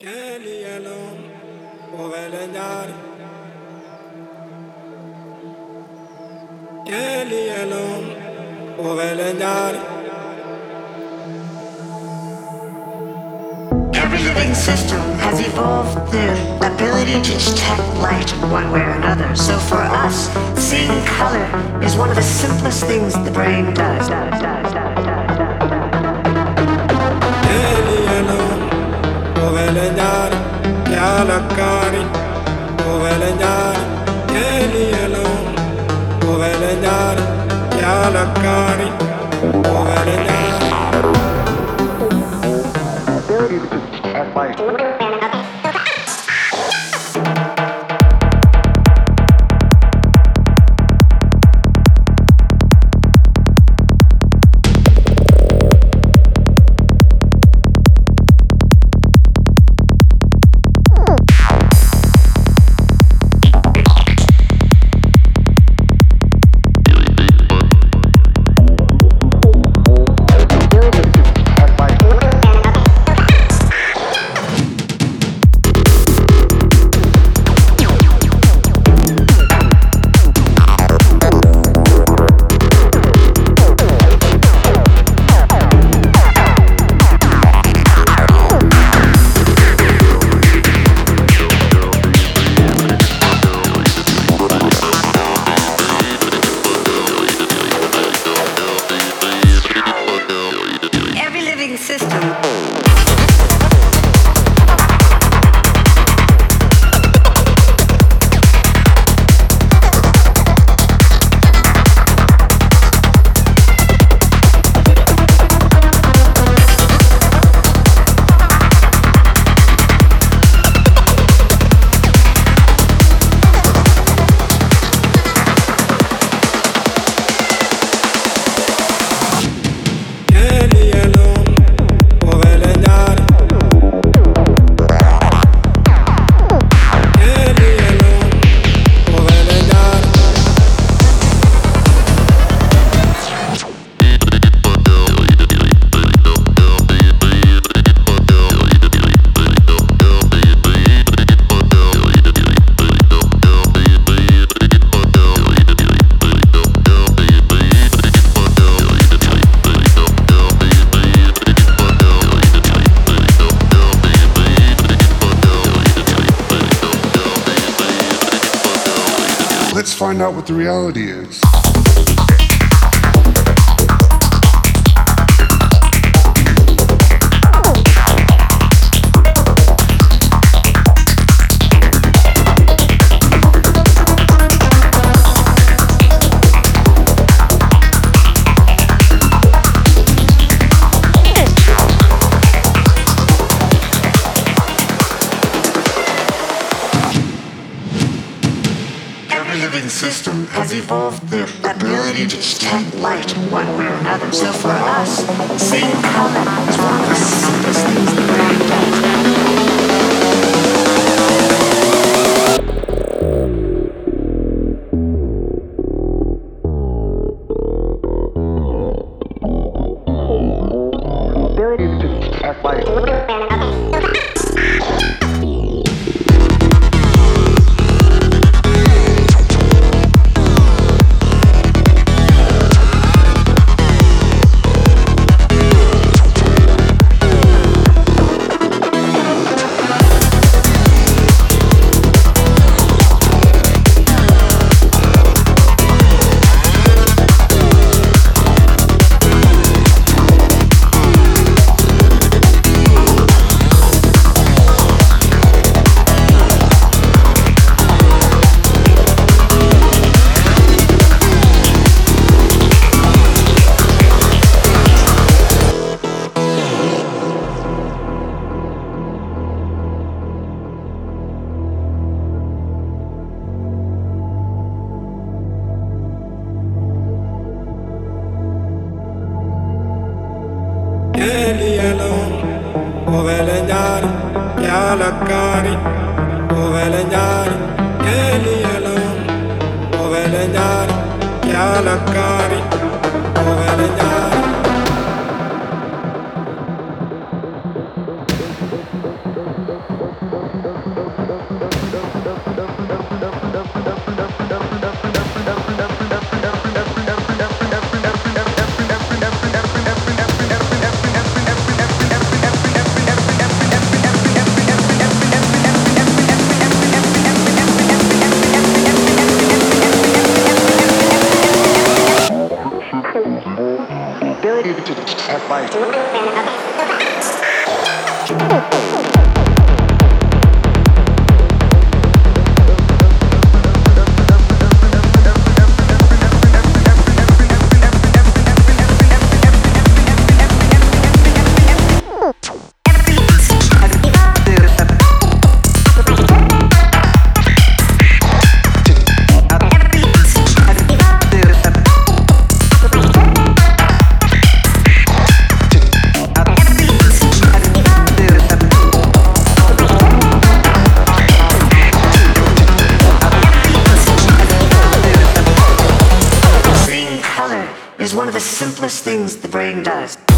Kelly alone, Ovelendari. Kelly alone, Ovelendari. Every living system has evolved the ability to detect light one way or another. So for us, seeing color is one of the simplest things the brain does. Kelly alone, Ovelendari. Yalakari, Ovelendari. Kelly alone, Ovelendari. Yalakari, Ovelendari. Ability to detect light. Every living system. Kelly alone, Ovelendari. Kelly alone, Ovelendari. Let's find out what the reality is. Every living system has evolved the ability to detect light one way or another. So for us, seeing color is one of the simplest things the brain does. Ability to detect light. Kelly alone, Ovelendari. Yalakari, Ovelendari. Kelly alone, Ovelendari. Yalakari, Ovelendari. Is one of the simplest things the brain does.